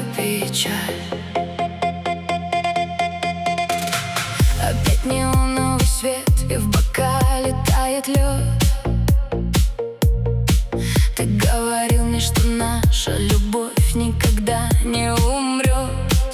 печаль. Опять неоновый свет, и в бокале тает лед. Ты говорил мне, что наша любовь никогда не умрет.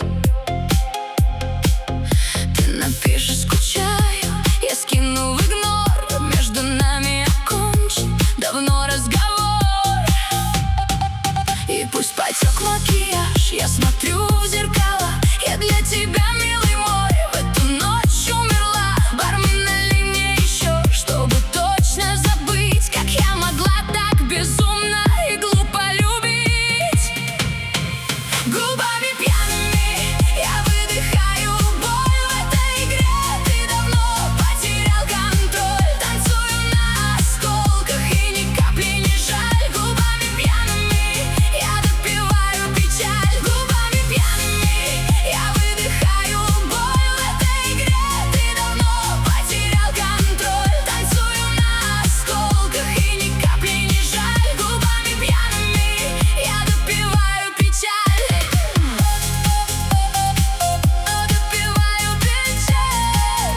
Ты напишешь «скучаю», я скину в игнор. Между нами окончен давно разговор. И пусть потек макияж, я смотрю в зеркала. Я для тебя, милый мой, в эту ночь умерла. Бармен, налей мне еще, чтобы точно забыть, как я могла так безумно и глупо любить. Губами пьяными я выдыхаю боль в этой игре. Ты давно потерял контроль. Танцую на осколках, и ни капли не жаль. Губами пьяными я допиваю печаль. Губами пьяными я выдыхаю боль в этой игре. Ты давно потерял контроль. Танцую на осколках, и ни капли не жаль. Губами пьяными я допиваю печаль. Допиваю печаль.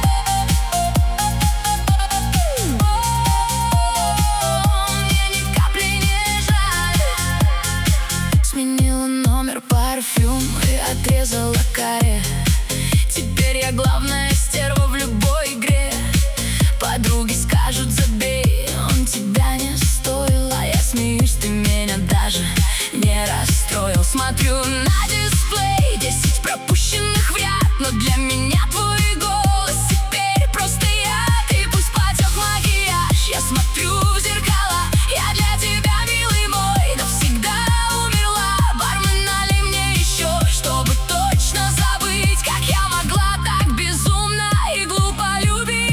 Мне ни капли не жаль. Сменила номер, парфюм и отрезала каре. Теперь я главная стерва в любой игре. Подруги скажут забей, он тебя не стоил. А я смеюсь, ты меня даже не расстроил. Смотрю на дисплей, 10 пропущенных в ряд, но для меня твой голос теперь просто яд. И пусть потек макияж, я смотрю в зеркала. Я для тебя, милый мой, навсегда умерла. Бармен, налей мне еще, чтобы точно забыть, как я могла так безумно и глупо любить.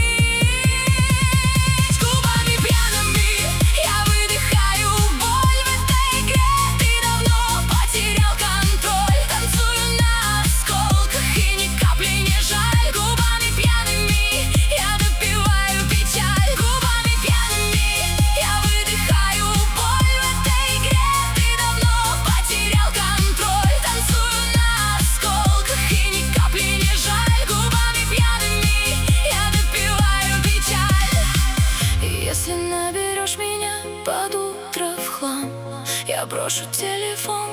Губами пьяными я выдыхаю боль в этой игре. Ты давно потерял контроль. Танцую на осколках, и ни капли не жаль. Губами пьяными я допиваю печаль. Губами пьяными я выдыхаю боль в этой игре. Ты давно потерял контроль. Танцую на осколках, и ни капли не жаль. Губами пьяными я допиваю печаль. И если наберешь меня под утро в хлам, я брошу телефон